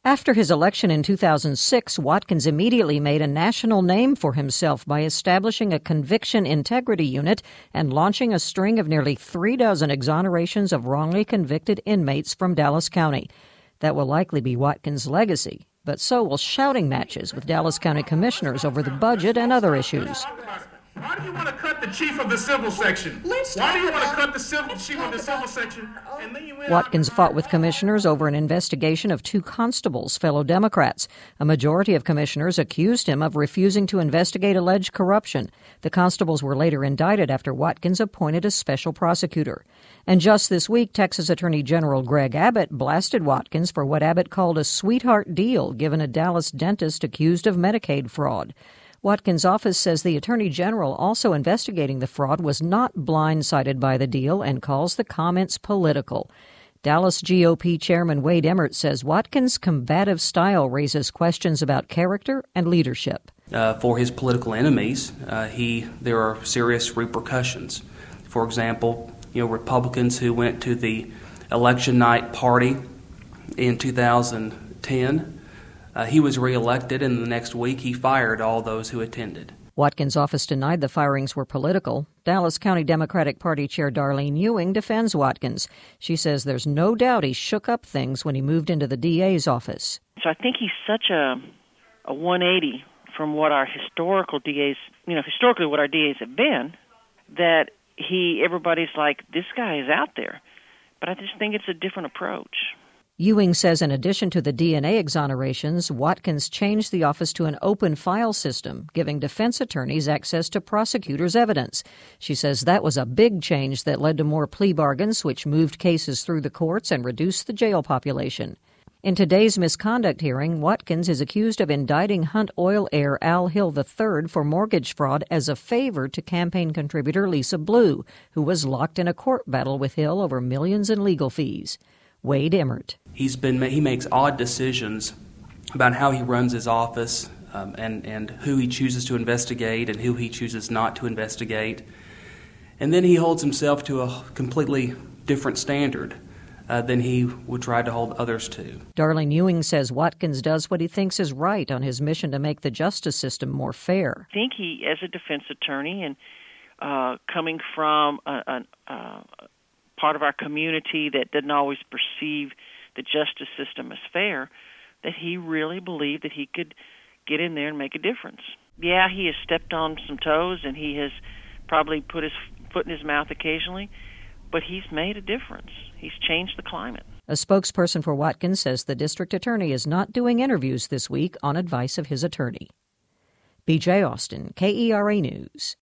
After his election in 2006, Watkins immediately made a national name for himself by establishing a conviction integrity unit and launching a string of nearly 36 exonerations of wrongly convicted inmates from Dallas County. That will likely be Watkins' legacy, but so will shouting matches with Dallas County commissioners over the budget and other issues. Why do you want to cut the chief of the civil section? Why do you want to cut the chief of the civil section? And then Watkins fought with commissioners over an investigation of 2 constables, fellow Democrats. A majority of commissioners accused him of refusing to investigate alleged corruption. The constables were later indicted after Watkins appointed a special prosecutor. And just this week, Texas Attorney General Greg Abbott blasted Watkins for what Abbott called a sweetheart deal given a Dallas dentist accused of Medicaid fraud. Watkins' office says the Attorney General, also investigating the fraud, was not blindsided by the deal and calls the comments political. Dallas GOP Chairman Wade Emmert says Watkins' combative style raises questions about character and leadership. For his political enemies, there are serious repercussions. For example, Republicans who went to the election night party in 2010, he was reelected, and the next week he fired all those who attended. Watkins' office denied the firings were political. Dallas County Democratic Party Chair Darlene Ewing defends Watkins. She says there's no doubt he shook up things when he moved into the DA's office. So I think he's such a 180 from what our historical DAs, historically what our DAs have been, that everybody's like, this guy is out there. But I just think it's a different approach. Ewing says in addition to the DNA exonerations, Watkins changed the office to an open file system, giving defense attorneys access to prosecutors' evidence. She says that was a big change that led to more plea bargains, which moved cases through the courts and reduced the jail population. In today's misconduct hearing, Watkins is accused of indicting Hunt Oil heir Al Hill III for mortgage fraud as a favor to campaign contributor Lisa Blue, who was locked in a court battle with Hill over millions in legal fees. Wade Emmert. He makes odd decisions about how he runs his office and who he chooses to investigate and who he chooses not to investigate. And then he holds himself to a completely different standard than he would try to hold others to. Darlene Ewing says Watkins does what he thinks is right on his mission to make the justice system more fair. I think he, as a defense attorney and coming from a part of our community that didn't always perceive the justice system as fair, that he really believed that he could get in there and make a difference. Yeah, he has stepped on some toes and he has probably put his foot in his mouth occasionally, but he's made a difference. He's changed the climate. A spokesperson for Watkins says the district attorney is not doing interviews this week on advice of his attorney. B.J. Austin, KERA News.